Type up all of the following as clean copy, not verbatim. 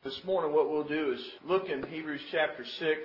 This morning what we'll do is look in Hebrews chapter 6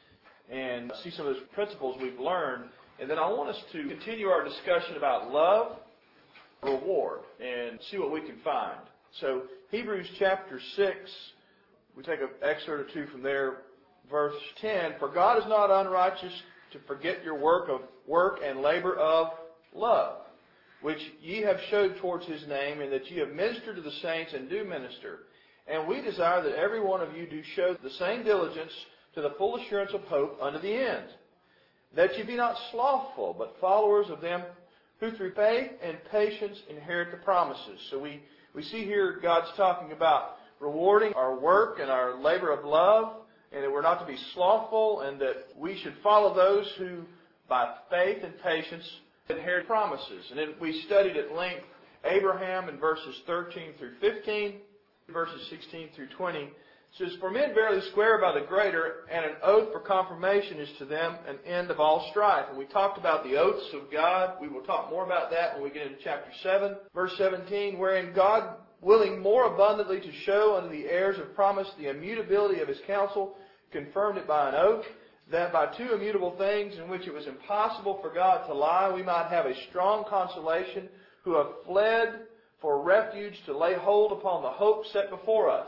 and see some of those principles we've learned. And then I want us to continue our discussion about love, reward, and see what we can find. So Hebrews chapter 6, we take an excerpt or two from there. Verse 10, "For God is not unrighteous to forget your work and labor of love, which ye have showed towards His name, and that ye have ministered to the saints and do minister. And we desire that every one of you do show the same diligence to the full assurance of hope unto the end, that ye be not slothful, but followers of them who through faith and patience inherit the promises." So we see here God's talking about rewarding our work and our labor of love, and that we're not to be slothful, and that we should follow those who, by faith and patience, inherit promises. And then we studied at length Abraham in verses 13 through 15, verses 16 through 20. It says, "For men verily swear by the greater, and an oath for confirmation is to them an end of all strife." And we talked about the oaths of God. We will talk more about that when we get into chapter 7, verse 17, "Wherein God, willing more abundantly to show unto the heirs of promise the immutability of His counsel, confirmed it by an oath, that by two immutable things in which it was impossible for God to lie, we might have a strong consolation, who have fled for refuge to lay hold upon the hope set before us."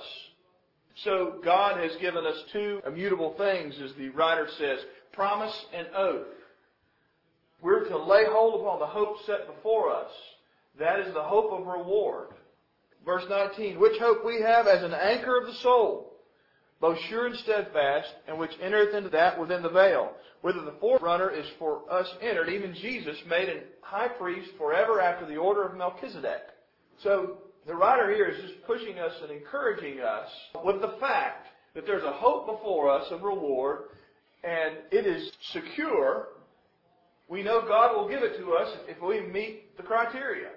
So God has given us two immutable things, as the writer says, promise and oath. We're to lay hold upon the hope set before us. That is the hope of reward. Verse 19, "Which hope we have as an anchor of the soul, both sure and steadfast, and which entereth into that within the veil, whither the forerunner is for us entered, even Jesus, made an high priest forever after the order of Melchizedek." So the writer here is just pushing us and encouraging us with the fact that there's a hope before us of reward, and it is secure. We know God will give it to us if we meet the criteria.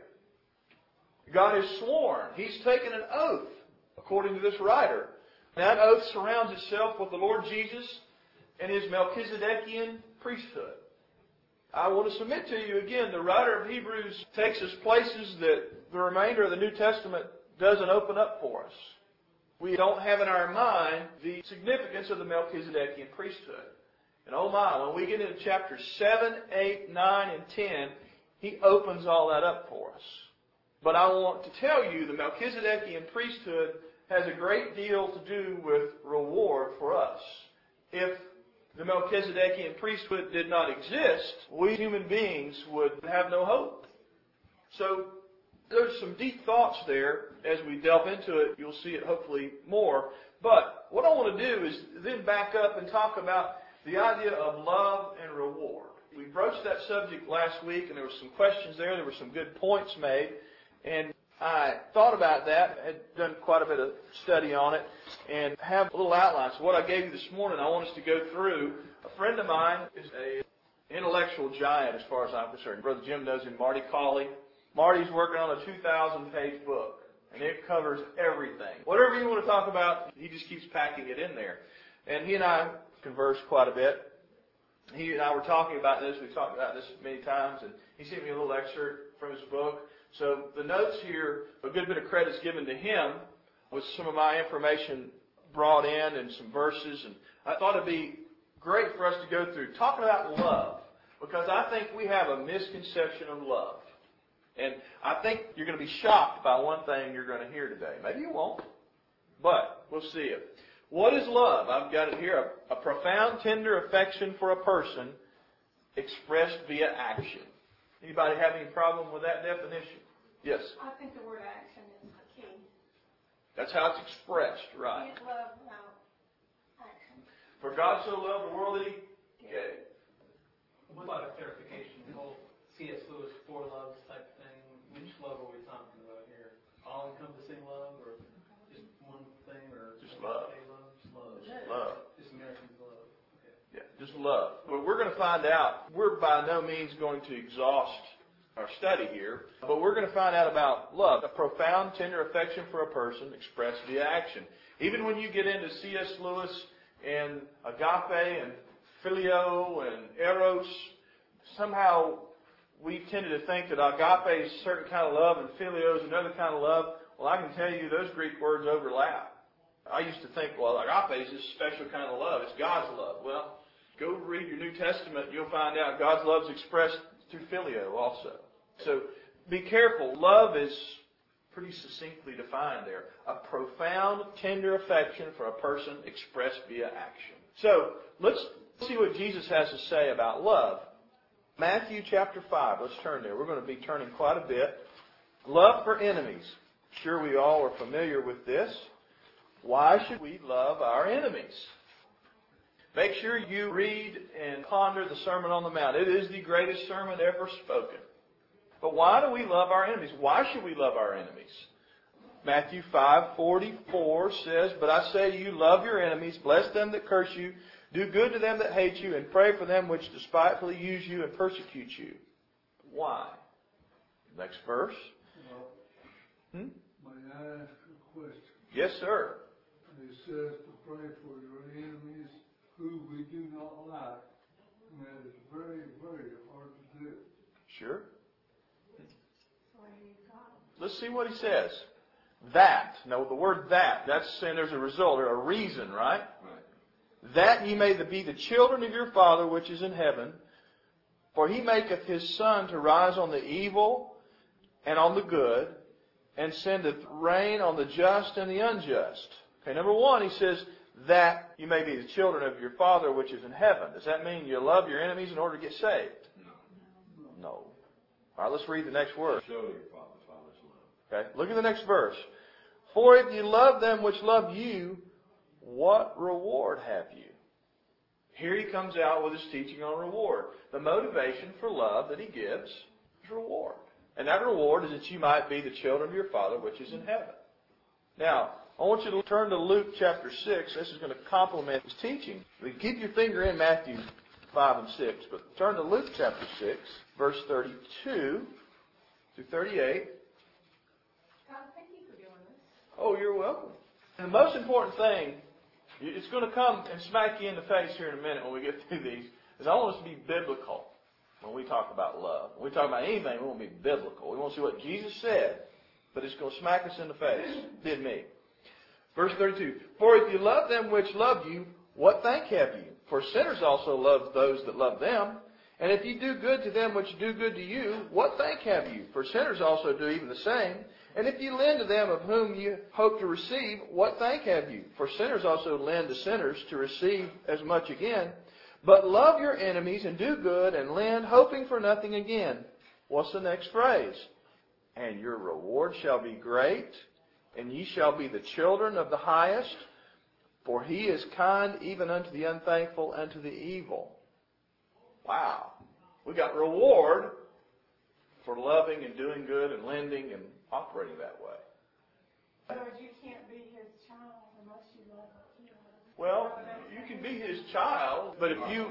God has sworn. He's taken an oath, according to this writer. That oath surrounds itself with the Lord Jesus and His Melchizedekian priesthood. I want to submit to you again, the writer of Hebrews takes us places that the remainder of the New Testament doesn't open up for us. We don't have in our mind the significance of the Melchizedekian priesthood. And oh my, when we get into chapters 7, 8, 9, and 10, he opens all that up for us. But I want to tell you, the Melchizedekian priesthood has a great deal to do with reward for us. If the Melchizedekian priesthood did not exist, we human beings would have no hope. So there's some deep thoughts there. As we delve into it, you'll see it hopefully more. But what I want to do is then back up and talk about the idea of love and reward. We broached that subject last week, and there were some questions there. There were some good points made. And I thought about that, had done quite a bit of study on it, and have a little outline. So what I gave you this morning, I want us to go through. A friend of mine is an intellectual giant as far as I'm concerned. Brother Jim knows him, Marty Cawley. Marty's working on a 2,000-page book, and it covers everything. Whatever you want to talk about, he just keeps packing it in there. And he and I conversed quite a bit. He and I were talking about this. We've talked about this many times, and he sent me a little excerpt from his book. So the notes here, a good bit of credit is given to him with some of my information brought in and some verses. And I thought it'd be great for us to go through talking about love, because I think we have a misconception of love. And I think you're going to be shocked by one thing you're going to hear today. Maybe you won't, but we'll see it. What is love? I've got it here. A profound, tender affection for a person expressed via action. Anybody have any problem with that definition? Yes? I think the word action is the key. That's how it's expressed, right? Can't love without action. For God so loved the world that He gave. What about a clarification? The whole C.S. Lewis four loves type thing. Which love are we talking about here? All-encompassing love, or just one thing, or just love? Just love. Just love. Just American love. Yeah, just love. But we're going to find out. We're by no means going to exhaust our study here, but we're going to find out about love, a profound, tender affection for a person expressed via action. Even when you get into C.S. Lewis and agape and phileo and eros, somehow we've tended to think that agape is a certain kind of love and phileo is another kind of love. Well, I can tell you those Greek words overlap. I used to think, well, agape is this special kind of love. It's God's love. Well, go read your New Testament. You'll find out God's love is expressed through phileo also. So be careful. Love is pretty succinctly defined there. A profound, tender affection for a person expressed via action. So let's see what Jesus has to say about love. Matthew chapter 5. Let's turn there. We're going to be turning quite a bit. Love for enemies. Sure, we all are familiar with this. Why should we love our enemies? Make sure you read and ponder the Sermon on the Mount. It is the greatest sermon ever spoken. But why do we love our enemies? Why should we love our enemies? Matthew 5:44 says, "But I say to you, love your enemies, bless them that curse you, do good to them that hate you, and pray for them which despitefully use you and persecute you." Why? Next verse. May I ask a question? Yes, sir. It says to pray for your enemies who we do not like. And that is very, very hard to do. Sure. Where you go. Let's see what he says. That. Now, the word that, that's saying there's a result or a reason, right? Right. That ye may be the children of your Father which is in heaven. For he maketh his sun to rise on the evil and on the good, and sendeth rain on the just and the unjust. Okay, number one, he says, that you may be the children of your Father which is in heaven. Does that mean you love your enemies in order to get saved? No. All right, let's read the next word. Show your Father's love. Okay, look at the next verse. For if you love them which love you, what reward have you? Here he comes out with his teaching on reward. The motivation for love that he gives is reward. And that reward is that you might be the children of your Father which is in heaven. Now, I want you to turn to Luke chapter 6. This is going to complement his teaching. Keep your finger in Matthew 5 and 6, but turn to Luke chapter 6, verse 32 through 38. God, thank you for doing this. Oh, you're welcome. And the most important thing, it's going to come and smack you in the face here in a minute when we get through these, is I want us to be biblical when we talk about love. When we talk about anything, we want to be biblical. We want to see what Jesus said, but it's going to smack us in the face. Did me. Verse 32. For if you love them which love you, what thank have you? For sinners also love those that love them. And if you do good to them which do good to you, what thank have you? For sinners also do even the same. And if you lend to them of whom you hope to receive, what thank have you? For sinners also lend to sinners to receive as much again. But love your enemies and do good and lend, hoping for nothing again. What's the next phrase? And your reward shall be great, and ye shall be the children of the highest, for he is kind even unto the unthankful and to the evil. Wow. We got reward for loving and doing good and lending and operating that way. Lord, you can't be his child unless you love him. Well, you can be his child, but if you...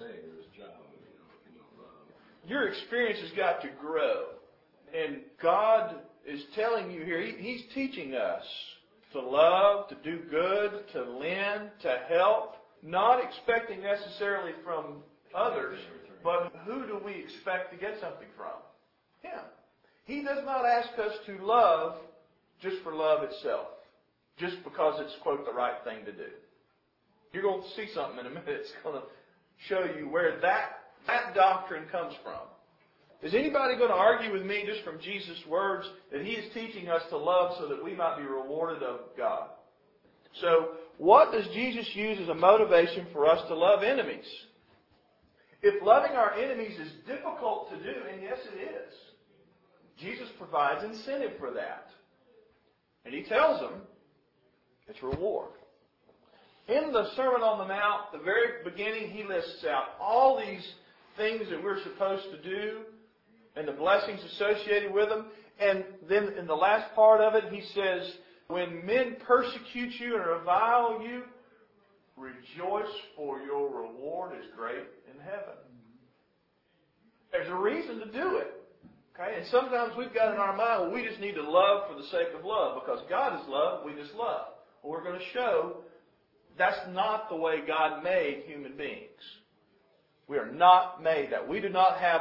Your experience has got to grow. And God is telling you here, He's teaching us to love, to do good, to lend, to help, not expecting necessarily from others, but who do we expect to get something from? Him. He does not ask us to love just for love itself, just because it's, quote, the right thing to do. You're going to see something in a minute that's going to show you where that doctrine comes from. Is anybody going to argue with me just from Jesus' words that He is teaching us to love so that we might be rewarded of God? So, what does Jesus use as a motivation for us to love enemies? If loving our enemies is difficult to do, and yes it is, Jesus provides incentive for that. And He tells them it's reward. In the Sermon on the Mount, the very beginning, He lists out all these things that we're supposed to do and the blessings associated with them. And then in the last part of it, He says, when men persecute you and revile you, rejoice, for your reward is great in heaven. There's a reason to do it. Okay? And sometimes we've got in our mind, well, we just need to love for the sake of love. Because God is love, we just love. Well, we're going to show that's not the way God made human beings. We are not made that. We do not have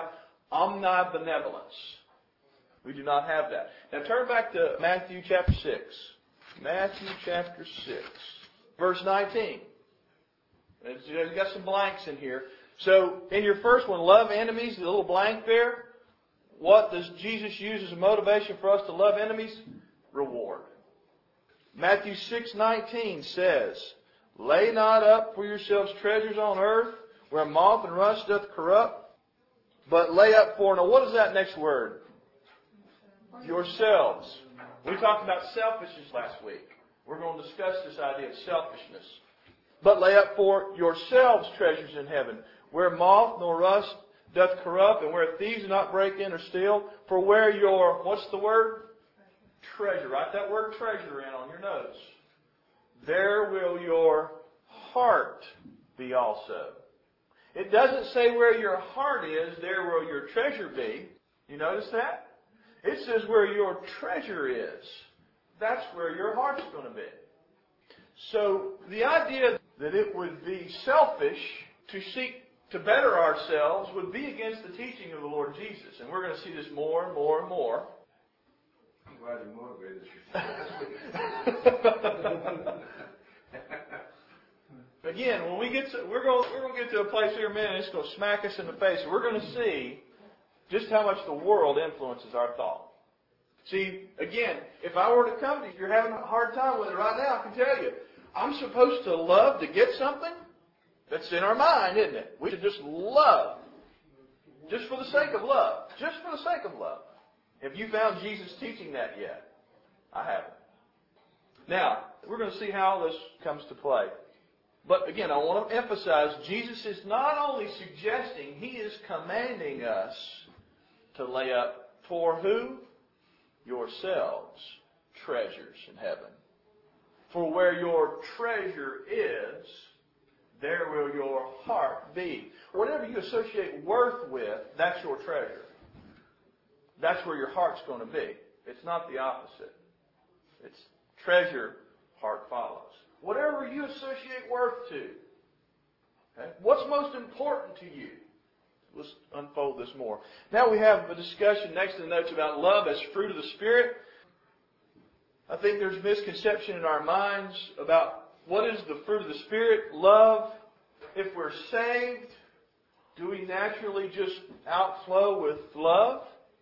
omnibenevolence. We do not have that. Now turn back to Matthew chapter 6. Matthew chapter 6, verse 19. You've got some blanks in here. So, in your first one, love enemies, the little blank there, what does Jesus use as a motivation for us to love enemies? Reward. Matthew 6:19 says, lay not up for yourselves treasures on earth, where moth and rust doth corrupt, but lay up for, now what is that next word? Yourselves. We talked about selfishness last week. We're going to discuss this idea of selfishness. But lay up for yourselves treasures in heaven, where moth nor rust doth corrupt, and where thieves do not break in or steal. For where your, what's the word? Treasure. Write that word treasure in on your notes. There will your heart be also. It doesn't say where your heart is, there will your treasure be. You notice that? It says where your treasure is. That's where your heart's going to be. So the idea that it would be selfish to seek to better ourselves would be against the teaching of the Lord Jesus. And we're going to see this more and more and more. I'm glad you motivated us. Again, when we get to, we're going to get to a place here in a minute, it's going to smack us in the face. We're going to see just how much the world influences our thought. See, again, if I were to come to you, if you're having a hard time with it right now, I can tell you, I'm supposed to love to get something. That's in our mind, isn't it? We should just love. Just for the sake of love. Just for the sake of love. Have you found Jesus teaching that yet? I haven't. Now, we're going to see how this comes to play. But again, I want to emphasize, Jesus is not only suggesting, He is commanding us to lay up for who? Yourselves treasures in heaven. For where your treasure is, there will your heart be. Whatever you associate worth with, that's your treasure. That's where your heart's going to be. It's not the opposite. It's treasure, heart follows. Whatever you associate worth to. Okay? What's most important to you? Let's unfold this more. Now we have a discussion next to the notes about love as fruit of the Spirit. I think there's misconception in our minds about what is the fruit of the Spirit. Love. If we're saved, do we naturally just outflow with love?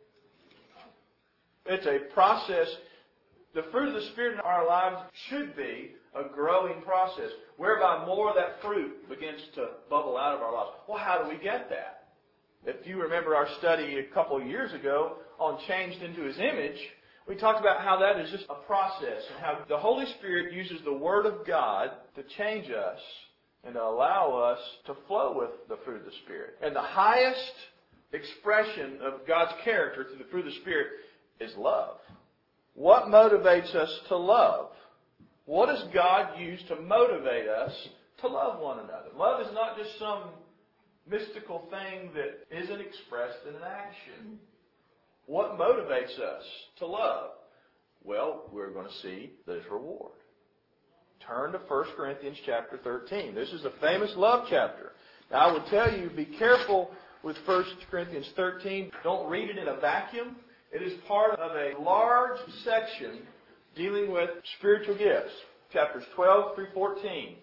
It's a process. The fruit of the Spirit in our lives should be a growing process, whereby more of that fruit begins to bubble out of our lives. Well, how do we get that? If you remember our study a couple of years ago on changed into His image, we talked about how that is just a process and how the Holy Spirit uses the Word of God to change us and to allow us to flow with the fruit of the Spirit. And the highest expression of God's character through the fruit of the Spirit is love. What motivates us to love? What does God use to motivate us to love one another? Love is not just some mystical thing that isn't expressed in an action. What motivates us to love? Well, we're going to see that it's reward. Turn to 1 Corinthians chapter 13. This is a famous love chapter. Now, I would tell you, be careful with 1 Corinthians 13. Don't read it in a vacuum. It is part of a large section dealing with spiritual gifts. Chapters 12 through 14.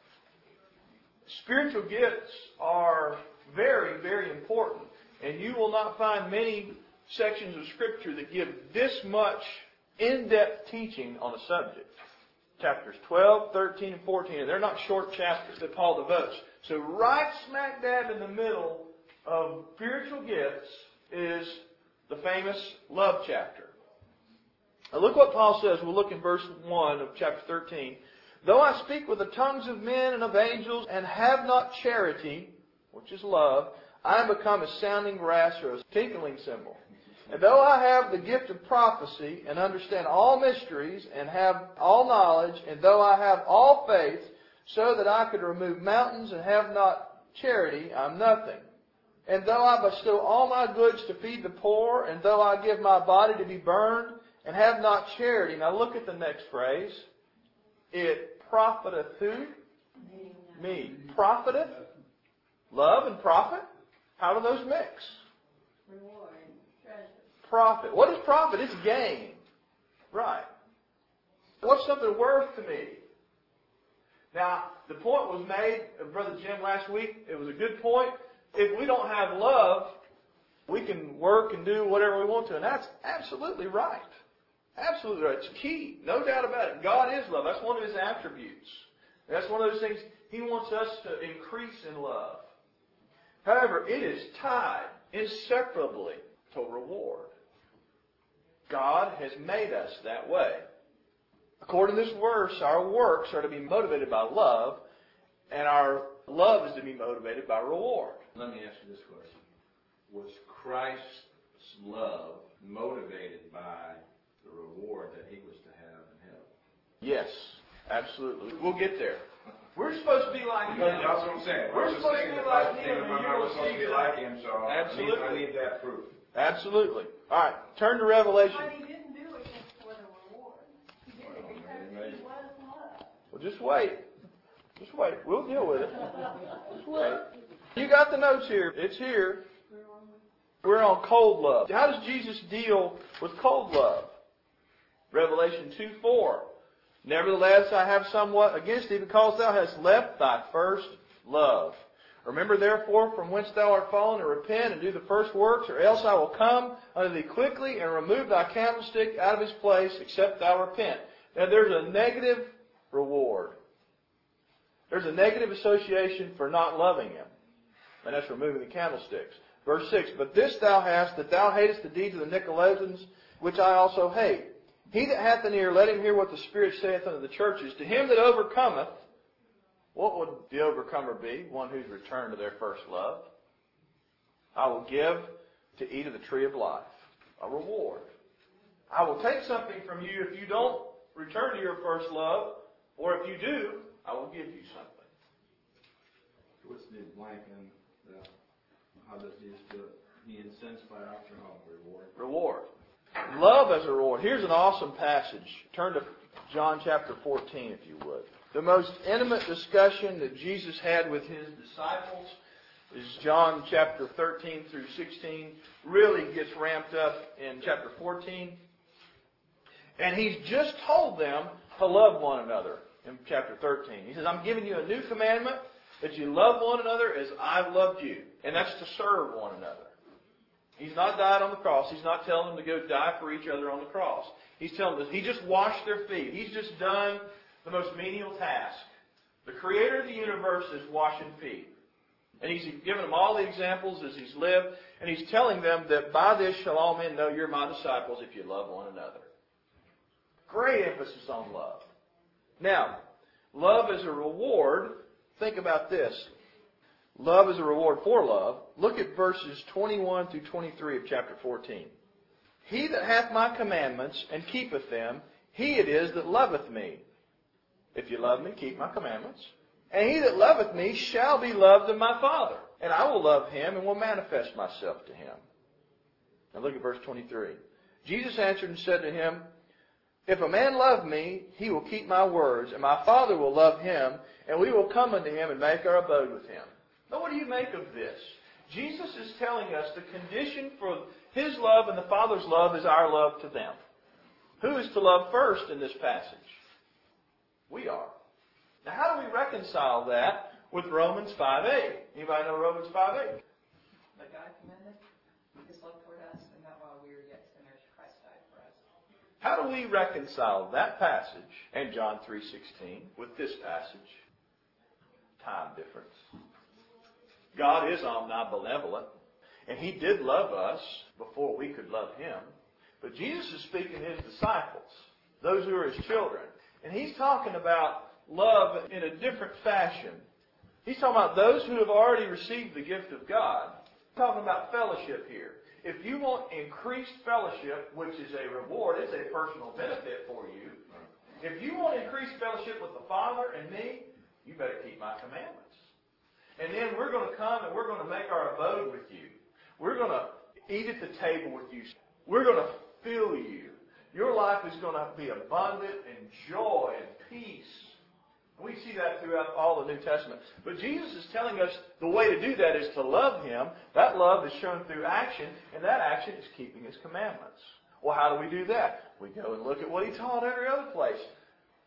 Spiritual gifts are very, very important. And you will not find many sections of Scripture that give this much in-depth teaching on a subject. Chapters 12, 13, and 14. And they're not short chapters that Paul devotes. So right smack dab in the middle of spiritual gifts is the famous love chapter. Now look what Paul says. We'll look in verse 1 of chapter 13. Though I speak with the tongues of men and of angels and have not charity, which is love, I am become a sounding brass or a tinkling cymbal. And though I have the gift of prophecy and understand all mysteries and have all knowledge, and though I have all faith so that I could remove mountains and have not charity, I am nothing. And though I bestow all my goods to feed the poor, and though I give my body to be burned and have not charity. Now look at the next phrase. It profiteth who? Me. Profiteth? Love and profit? How do those mix? Reward, treasure. Profit. What is profit? It's gain. Right. What's something worth to me? Now, the point was made, Brother Jim, last week. It was a good point. If we don't have love, we can work and do whatever we want to. And that's absolutely right. Absolutely right. It's key. No doubt about it. God is love. That's one of His attributes. That's one of those things He wants us to increase in love. However, it is tied inseparably to reward. God has made us that way. According to this verse, our works are to be motivated by love, and our love is to be motivated by reward. Let me ask you this question. Was Christ's love motivated by the reward that He was to have in heaven? Yes, absolutely. We'll get there. We're supposed to be like Him. That's what I'm saying. We're supposed to be like Him, and you will see like Him, so absolutely. I need that proof. Absolutely. All right, turn to Revelation. But He didn't do it just for the reward. He did it because He was love. Well, just wait. Just wait. We'll deal with it. Just wait. You got the notes here. It's here. We're on cold love. How does Jesus deal with cold love? Revelation 2:4. Nevertheless, I have somewhat against thee, because thou hast left thy first love. Remember therefore from whence thou art fallen, and repent, and do the first works, or else I will come unto thee quickly, and remove thy candlestick out of his place, except thou repent. Now there's a negative reward. There's a negative association for not loving Him. And that's removing the candlesticks. Verse 6, But this thou hast, that thou hatest the deeds of the Nicolaitans, which I also hate. He that hath an ear, let him hear what the Spirit saith unto the churches. To him that overcometh, what would the overcomer be? One who's returned to their first love. I will give to eat of the tree of life. A reward. I will take something from you if you don't return to your first love, or if you do, I will give you something. What's the blank in the, how does Jesus do it? He incensed by after reward. Reward. Love as a reward. Here's an awesome passage. Turn to John chapter 14, if you would. The most intimate discussion that Jesus had with His disciples is John chapter 13 through 16. Really gets ramped up in chapter 14. And He's just told them to love one another in chapter 13. He says, I'm giving you a new commandment, that you love one another as I've loved you. And that's to serve one another. He's not died on the cross. He's not telling them to go die for each other on the cross. He's telling them He just washed their feet. He's just done the most menial task. The Creator of the universe is washing feet. And He's given them all the examples as He's lived. And He's telling them that by this shall all men know you're my disciples if you love one another. Great emphasis on love. Now, love as a reward. Think about this. Love is a reward for love. Look at verses 21 through 23 of chapter 14. He that hath my commandments and keepeth them, he it is that loveth me. If you love me, keep my commandments. And he that loveth me shall be loved of my Father. And I will love him and will manifest myself to him. Now look at verse 23. Jesus answered and said to him, If a man love me, he will keep my words, and my Father will love him, and we will come unto him and make our abode with him. Now what do you make of this? Jesus is telling us the condition for His love and the Father's love is our love to them. Who is to love first in this passage? We are. Now how do we reconcile that with Romans 5:8? Anybody know Romans 5:8? But God commended His love toward us, and that while we were yet sinners, Christ died for us. How do we reconcile that passage and John 3:16 with this passage? Time difference. God is omnibenevolent, and He did love us before we could love Him. But Jesus is speaking to His disciples, those who are His children. And He's talking about love in a different fashion. He's talking about those who have already received the gift of God. He's talking about fellowship here. If you want increased fellowship, which is a reward, it's a personal benefit for you. If you want increased fellowship with the Father and me, you better keep my commandments. And then we're going to come and we're going to make our abode with you. We're going to eat at the table with you. We're going to fill you. Your life is going to be abundant in joy and peace. We see that throughout all the New Testament. But Jesus is telling us the way to do that is to love Him. That love is shown through action, and that action is keeping His commandments. Well, how do we do that? We go and look at what He taught every other place.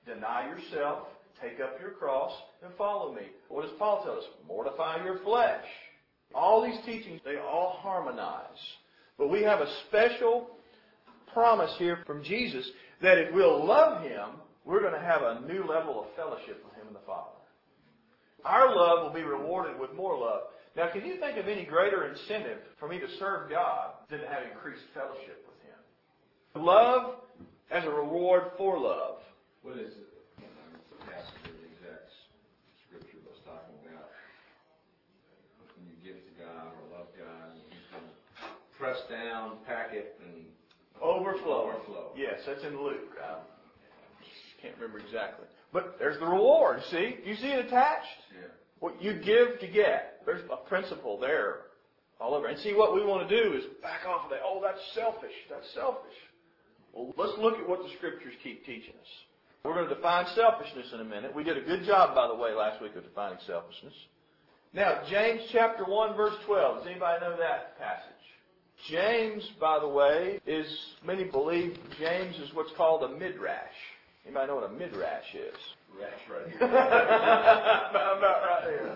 Deny yourself, take up your cross, and follow me. What does Paul tell us? Mortify your flesh. All these teachings, they all harmonize. But we have a special promise here from Jesus that if we'll love Him, we're going to have a new level of fellowship with Him and the Father. Our love will be rewarded with more love. Now, can you think of any greater incentive for me to serve God than to have increased fellowship with Him? Love as a reward for love. What is it? The passage of the exact scripture was talking about when you give to God or love God, and He's going to press down, pack it, and Overflow. Yes, that's in Luke. I can't remember exactly. But there's the reward, see? You see it attached? Yeah. What you give to get. There's a principle there all over. And see, what we want to do is back off of that. Oh, that's selfish. That's selfish. Well, let's look at what the Scriptures keep teaching us. We're going to define selfishness in a minute. We did a good job, by the way, last week of defining selfishness. Now, James chapter 1, verse 12. Does anybody know that passage? James, by the way, many believe James is what's called a midrash. Anybody know what a midrash is? Rash right here. About right here.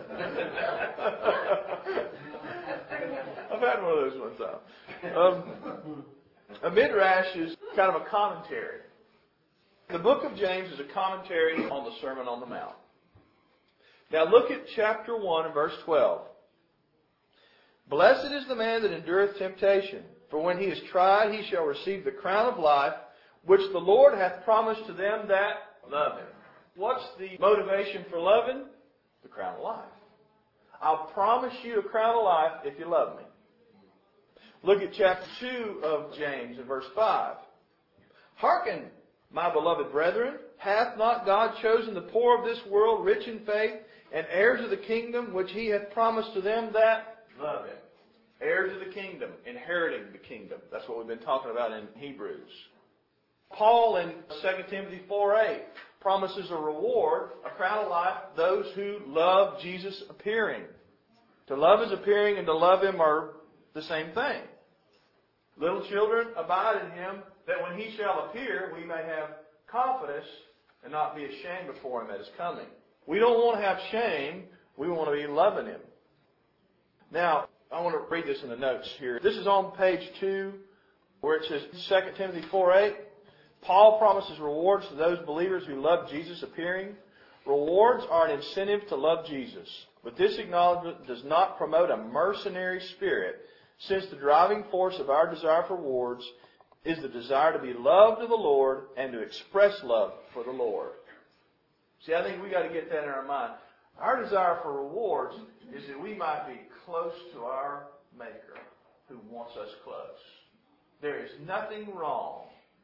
I've had one of those one time. A midrash is kind of a commentary. The book of James is a commentary on the Sermon on the Mount. Now look at chapter 1 and verse 12. Blessed is the man that endureth temptation, for when he is tried, he shall receive the crown of life, which the Lord hath promised to them that love Him. What's the motivation for loving? The crown of life. I'll promise you a crown of life if you love me. Look at chapter 2 of James in verse 5. Hearken, my beloved brethren, hath not God chosen the poor of this world rich in faith, and heirs of the kingdom which He hath promised to them that love Him? Heirs of the kingdom, inheriting the kingdom. That's what we've been talking about in Hebrews. Paul in 2 Timothy 4:8 promises a reward, a crown of life, those who love Jesus appearing. To love His appearing and to love Him are the same thing. Little children, abide in Him, that when He shall appear, we may have confidence and not be ashamed before Him at His coming. We don't want to have shame. We want to be loving Him. Now, I want to read this in the notes here. This is on page 2, where it says 2 Timothy 4:8. Paul promises rewards to those believers who love Jesus appearing. Rewards are an incentive to love Jesus. But this acknowledgement does not promote a mercenary spirit, since the driving force of our desire for rewards is the desire to be loved of the Lord and to express love for the Lord. See, I think we got to get that in our mind. Our desire for rewards is that we might be close to our Maker who wants us close. There is nothing wrong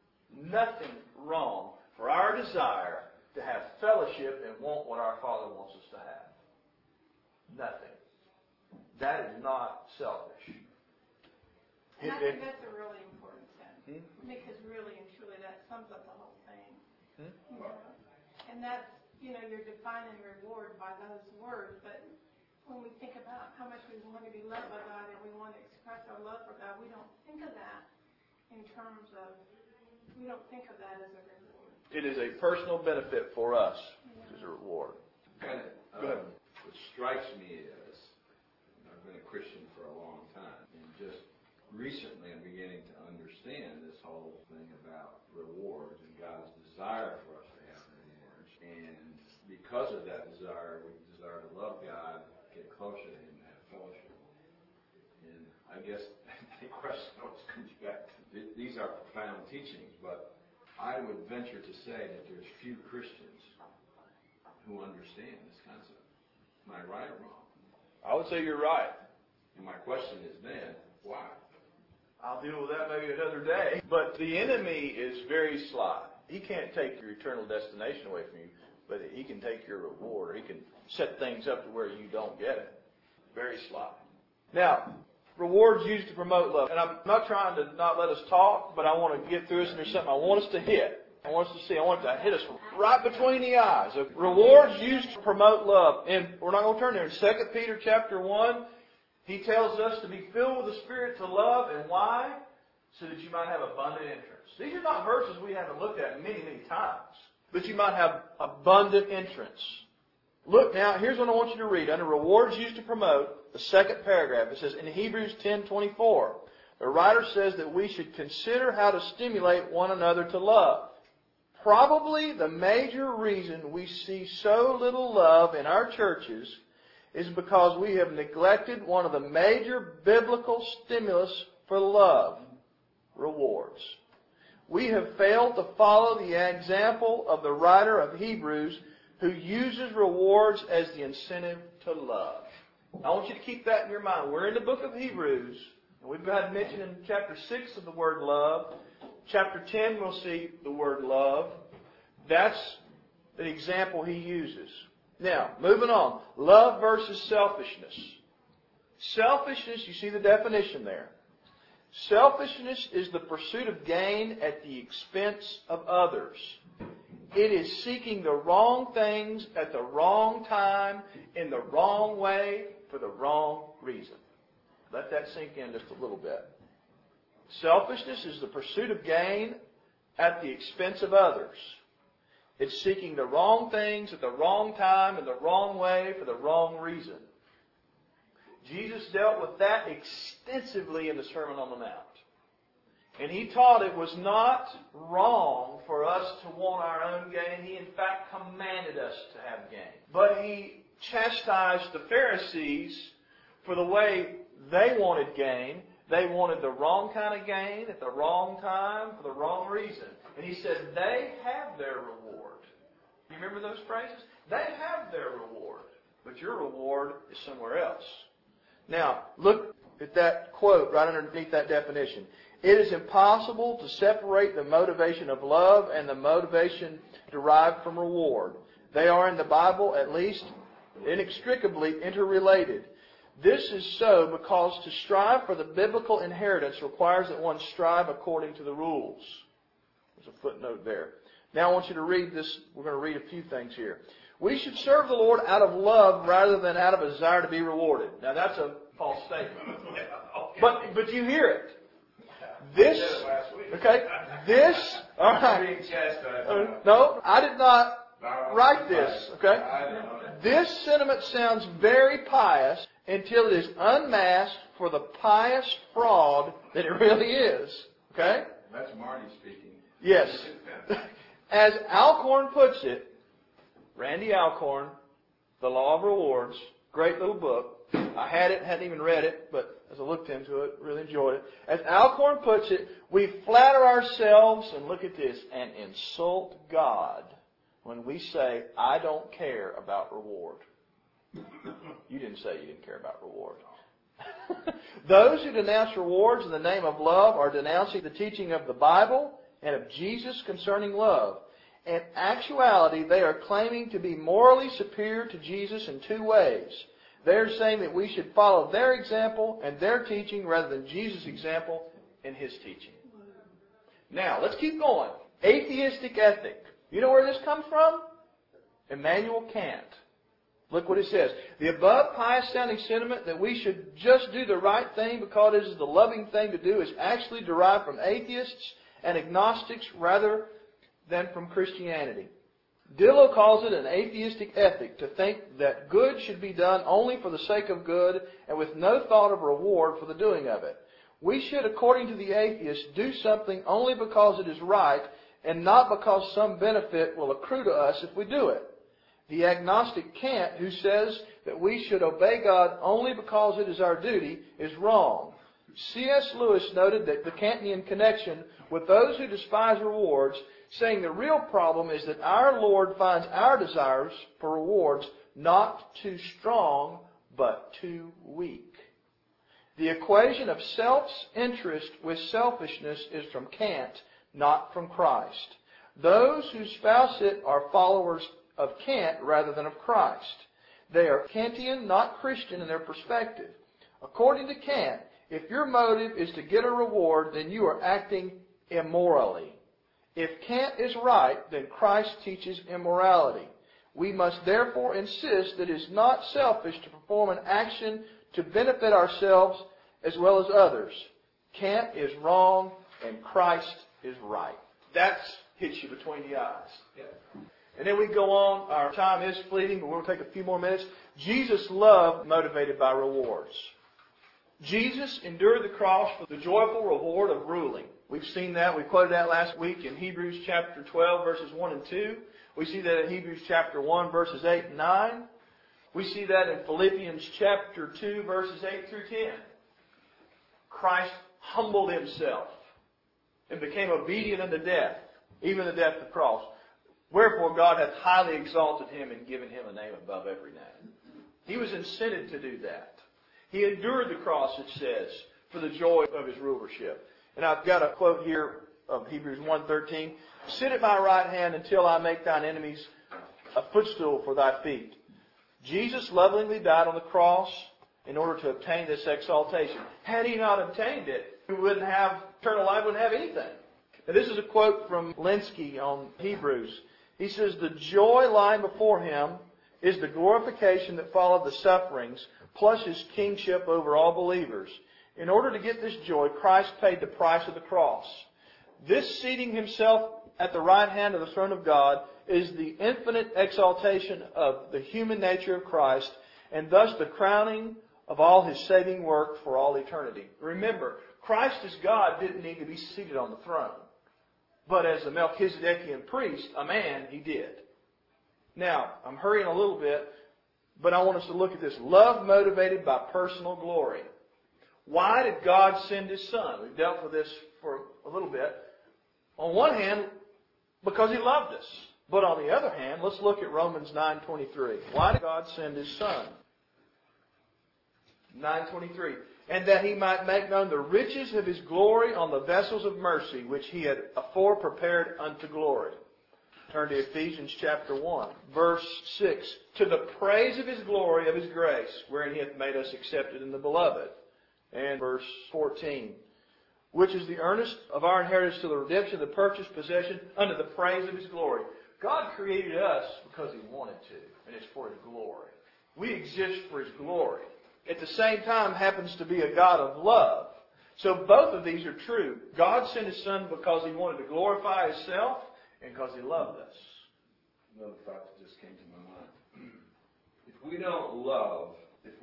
for our desire to have fellowship and want what our Father wants us to have. Nothing. That is not selfish. And I think that's a really important sentence. Because really and truly that sums up the whole thing. You know? And that's, you're defining reward by those words. But when we think about how much we want to be loved by God and we want to express our love for God, we don't think of that as a reward. It is a personal benefit for us, which is a reward. Go ahead. What strikes me is, I've been a Christian for a long time, and just recently I'm beginning to understand this whole thing about rewards and God's desire for us to have rewards. And because of that desire, we desire to love God, get closer to Him, and have fellowship. And I guess the question always comes back to, these are profound teachings, but I would venture to say that there's few Christians who understand this concept. Am I right or wrong? I would say you're right. And my question is then, why? I'll deal with that maybe another day. But the enemy is very sly. He can't take your eternal destination away from you, but he can take your reward, or he can set things up to where you don't get it. Very sly. Now, rewards used to promote love. And I'm not trying to not let us talk, but I want to get through this, and there's something I want us to hit. I want us to see. I want it to hit us right between the eyes. Rewards used to promote love. And we're not going to turn there. In 2 Peter chapter 1, he tells us to be filled with the Spirit to love. And why? So that you might have abundant entrance. These are not verses we haven't looked at many, many times. but you might have abundant entrance. Look now, here's what I want you to read. Under rewards used to promote, the second paragraph, it says, in Hebrews 10:24, the writer says that we should consider how to stimulate one another to love. Probably the major reason we see so little love in our churches is because we have neglected one of the major biblical stimulus for love, rewards. We have failed to follow the example of the writer of Hebrews who uses rewards as the incentive to love. I want you to keep that in your mind. We're in the book of Hebrews, and we've had mention in chapter 6 of the word love. Chapter 10, we'll see the word love. That's the example he uses. Now, moving on. Love versus selfishness. Selfishness, you see the definition there. Selfishness is the pursuit of gain at the expense of others. It is seeking the wrong things at the wrong time, in the wrong way, for the wrong reason. Let that sink in just a little bit. Selfishness is the pursuit of gain at the expense of others. It's seeking the wrong things at the wrong time, in the wrong way, for the wrong reason. Jesus dealt with that extensively in the Sermon on the Mount. And He taught it was not wrong for us to want our own gain. He, in fact, commanded us to have gain. But He chastised the Pharisees for the way they wanted gain. They wanted the wrong kind of gain at the wrong time for the wrong reason. And He said, they have their reward. You remember those phrases? They have their reward. But your reward is somewhere else. Now, look at that quote right underneath that definition. It is impossible to separate the motivation of love and the motivation derived from reward. They are in the Bible, at least, inextricably interrelated. This is so because to strive for the biblical inheritance requires that one strive according to the rules. There's a footnote there. Now I want you to read this. We're going to read a few things here. We should serve the Lord out of love rather than out of a desire to be rewarded. Now that's a false statement. But you hear it. This, okay, this, all right. No, I did not write this, okay? This sentiment sounds very pious until it is unmasked for the pious fraud that it really is, okay? That's Marty speaking. Yes. As Alcorn puts it, Randy Alcorn, The Law of Rewards, great little book. I had it, hadn't even read it, but as I looked into it, really enjoyed it. As Alcorn puts it, we flatter ourselves, and look at this, and insult God when we say, I don't care about reward. You didn't say you didn't care about reward. Those who denounce rewards in the name of love are denouncing the teaching of the Bible and of Jesus concerning love. In actuality, they are claiming to be morally superior to Jesus in two ways. They're saying that we should follow their example and their teaching rather than Jesus' example and His teaching. Now, let's keep going. Atheistic ethic. You know where this comes from? Immanuel Kant. Look what it says. The above pious-sounding sentiment that we should just do the right thing because it is the loving thing to do is actually derived from atheists and agnostics rather than from Christianity. Dillow calls it an atheistic ethic to think that good should be done only for the sake of good and with no thought of reward for the doing of it. We should, according to the atheist, do something only because it is right and not because some benefit will accrue to us if we do it. The agnostic Kant, who says that we should obey God only because it is our duty, is wrong. C.S. Lewis noted that the Kantian connection with those who despise rewards, saying the real problem is that our Lord finds our desires for rewards not too strong, but too weak. The equation of self-interest with selfishness is from Kant, not from Christ. Those who espouse it are followers of Kant rather than of Christ. They are Kantian, not Christian in their perspective. According to Kant, if your motive is to get a reward, then you are acting immorally. If Kant is right, then Christ teaches immorality. We must therefore insist that it is not selfish to perform an action to benefit ourselves as well as others. Kant is wrong and Christ is right. That's hits you between the eyes. Yeah. And then we go on. Our time is fleeting, but we'll take a few more minutes. Jesus' love motivated by rewards. Jesus endured the cross for the joyful reward of ruling. We've seen that. We quoted that last week in Hebrews chapter 12, verses 1 and 2. We see that in Hebrews chapter 1, verses 8 and 9. We see that in Philippians chapter 2, verses 8 through 10. Christ humbled Himself and became obedient unto death, even the death of the cross. Wherefore God hath highly exalted Him and given Him a name above every name. He was incented to do that. He endured the cross, it says, for the joy of His rulership. And I've got a quote here of Hebrews 1:13. Sit at my right hand until I make thine enemies a footstool for thy feet. Jesus lovingly died on the cross in order to obtain this exaltation. Had He not obtained it, we wouldn't have eternal life, wouldn't have anything. Now, this is a quote from Lenski on Hebrews. He says, the joy lying before Him is the glorification that followed the sufferings, plus His kingship over all believers. In order to get this joy, Christ paid the price of the cross. This seating Himself at the right hand of the throne of God is the infinite exaltation of the human nature of Christ, and thus the crowning of all His saving work for all eternity. Remember, Christ as God didn't need to be seated on the throne. But as a Melchizedekian priest, a man, He did. Now, I'm hurrying a little bit, but I want us to look at this. Love motivated by personal glory. Why did God send His Son? We've dealt with this for a little bit. On one hand, because He loved us. But on the other hand, let's look at Romans 9:23. Why did God send His Son? 9:23. And that He might make known the riches of His glory on the vessels of mercy, which He had afore prepared unto glory. Turn to Ephesians chapter 1, verse 6. To the praise of His glory, of His grace, wherein He hath made us accepted in the Beloved. And verse 14. Which is the earnest of our inheritance to the redemption of the purchased possession unto the praise of His glory. God created us because He wanted to, and it's for His glory. We exist for His glory. At the same time, happens to be a God of love. So both of these are true. God sent His Son because He wanted to glorify Himself and because He loved us. Another thought that just came to my mind. If we don't love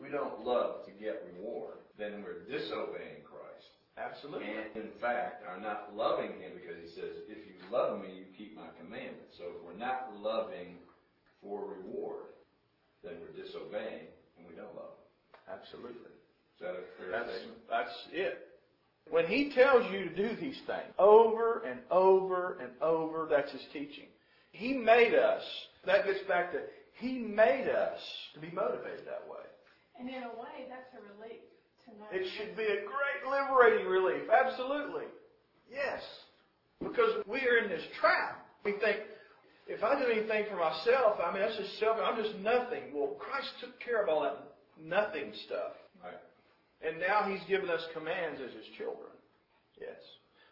to get reward, then we're disobeying Christ. Absolutely. And in fact, are not loving Him, because He says, if you love Me, you keep My commandments. So if we're not loving for reward, then we're disobeying and we don't love Him. Absolutely. Is that a fair statement? That's it. When He tells you to do these things over and over and over, that's His teaching. He made us. That gets back to He made us to be motivated that way. And in a way, that's a relief to know. It should be a great liberating relief. Absolutely. Yes. Because we are in this trap. We think, if I do anything for myself, that's just selfish. I'm just nothing. Well, Christ took care of all that nothing stuff. Right. And now He's given us commands as His children. Yes.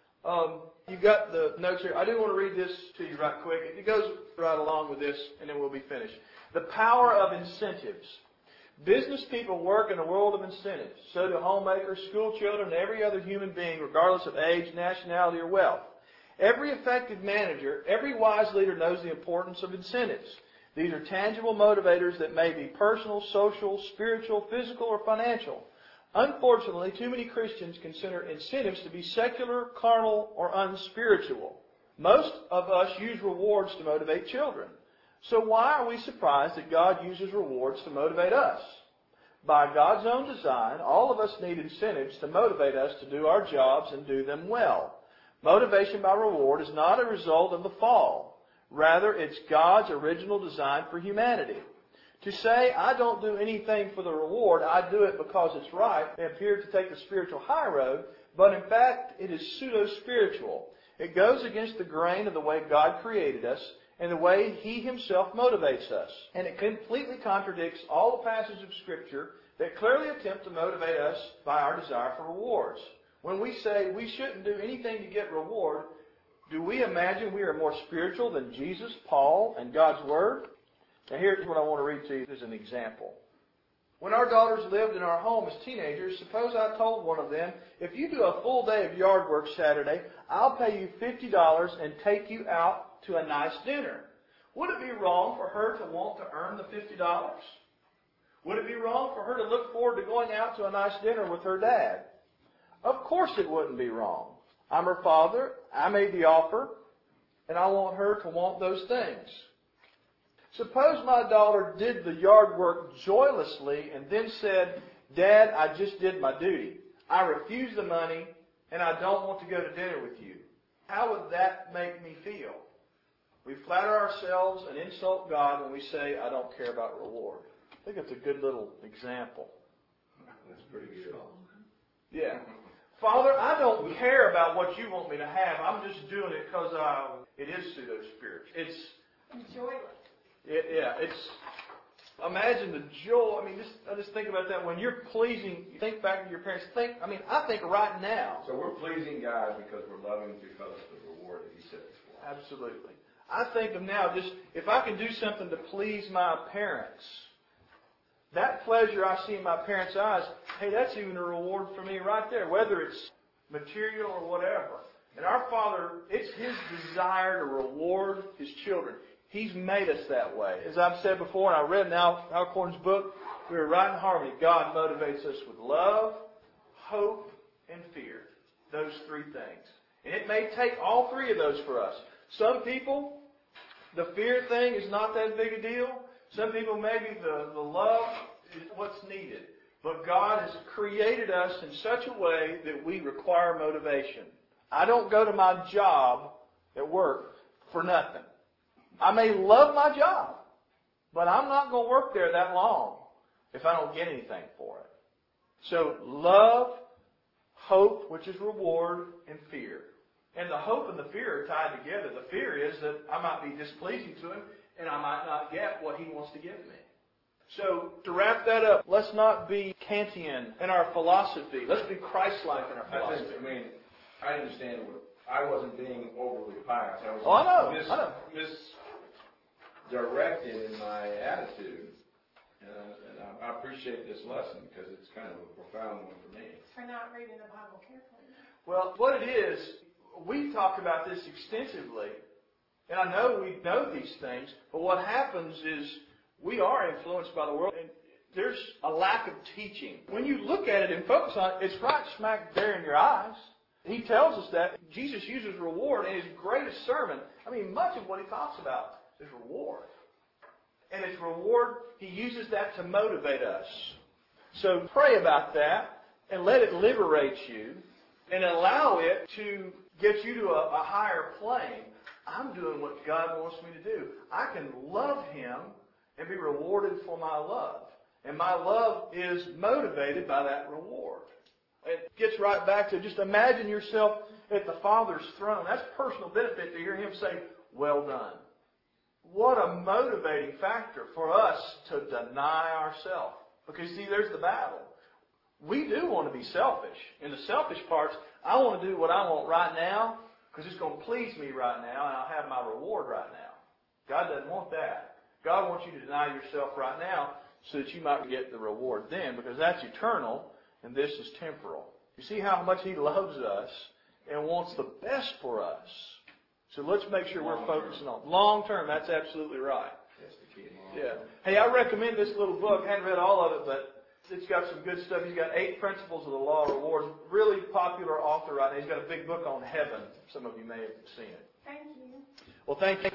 You've got the notes here. I do want to read this to you right quick. It goes right along with this, and then we'll be finished. The power of incentives. Business people work in a world of incentives. So do homemakers, school children, and every other human being, regardless of age, nationality, or wealth. Every effective manager, every wise leader knows the importance of incentives. These are tangible motivators that may be personal, social, spiritual, physical, or financial. Unfortunately, too many Christians consider incentives to be secular, carnal, or unspiritual. Most of us use rewards to motivate children. So why are we surprised that God uses rewards to motivate us? By God's own design, all of us need incentives to motivate us to do our jobs and do them well. Motivation by reward is not a result of the fall. Rather, it's God's original design for humanity. To say, I don't do anything for the reward, I do it because it's right, may appear to take the spiritual high road, but in fact, it is pseudo-spiritual. It goes against the grain of the way God created us and the way He Himself motivates us. And it completely contradicts all the passages of Scripture that clearly attempt to motivate us by our desire for rewards. When we say we shouldn't do anything to get reward, do we imagine we are more spiritual than Jesus, Paul, and God's Word? Now here's what I want to read to you as an example. When our daughters lived in our home as teenagers, suppose I told one of them, if you do a full day of yard work Saturday, I'll pay you $50 and take you out to a nice dinner. Would it be wrong for her to want to earn the $50? Would it be wrong for her to look forward to going out to a nice dinner with her dad? Of course it wouldn't be wrong. I'm her father, I made the offer, and I want her to want those things. Suppose my daughter did the yard work joylessly and then said, Dad, I just did my duty. I refuse the money and I don't want to go to dinner with you. How would that make me feel? We flatter ourselves and insult God when we say, I don't care about reward. I think it's a good little example. That's pretty good. Yeah. Father, I don't care about what you want me to have. I'm just doing it because it is pseudo-spiritual. It's joyless. It's imagine the joy. I just think about that when you're pleasing. You think back to your parents. I think right now. So we're pleasing God because we're loving because of the reward that He set before us. Absolutely. I think of now, just if I can do something to please my parents, that pleasure I see in my parents' eyes, hey, that's even a reward for me right there, whether it's material or whatever. And our Father, it's His desire to reward His children. He's made us that way. As I've said before, and I read in Alcorn's book, we were right in harmony. God motivates us with love, hope, and fear. Those three things. And it may take all three of those for us. Some people, the fear thing is not that big a deal. Some people, maybe the love is what's needed. But God has created us in such a way that we require motivation. I don't go to my job at work for nothing. I may love my job, but I'm not going to work there that long if I don't get anything for it. So love, hope, which is reward, and fear. And the hope and the fear are tied together. The fear is that I might be displeasing to Him and I might not get what He wants to give me. So to wrap that up, let's not be Kantian in our philosophy. Let's be Christ-like in our philosophy. I understand I wasn't being overly pious. I was I know. Misdirected in my attitude. And I appreciate this lesson because it's kind of a profound one for me. For not reading the Bible carefully. Well, what it is, we talk about this extensively. And I know we know these things, but what happens is we are influenced by the world, and there's a lack of teaching. When you look at it and focus on it, it's right smack there in your eyes. He tells us that Jesus uses reward in His greatest sermon. Much of what He talks about is reward. And it's reward, He uses that to motivate us. So pray about that and let it liberate you and allow it to get you to a higher plane. I'm doing what God wants me to do. I can love Him and be rewarded for my love. And my love is motivated by that reward. It gets right back to just imagine yourself at the Father's throne. That's personal benefit to hear Him say, well done. What a motivating factor for us to deny ourselves. Because see, there's the battle. We do want to be selfish. In the selfish parts, I want to do what I want right now because it's going to please me right now and I'll have my reward right now. God doesn't want that. God wants you to deny yourself right now so that you might get the reward then, because that's eternal and this is temporal. You see how much He loves us and wants the best for us. So let's make sure we're focusing on long term. That's absolutely right. That's the key. Yeah. Hey, I recommend this little book. I haven't read all of it, but it's got some good stuff. He's got 8 Principles of the Law of Rewards. Really popular author right now. He's got a big book on heaven. Some of you may have seen it. Thank you. Well, thank you.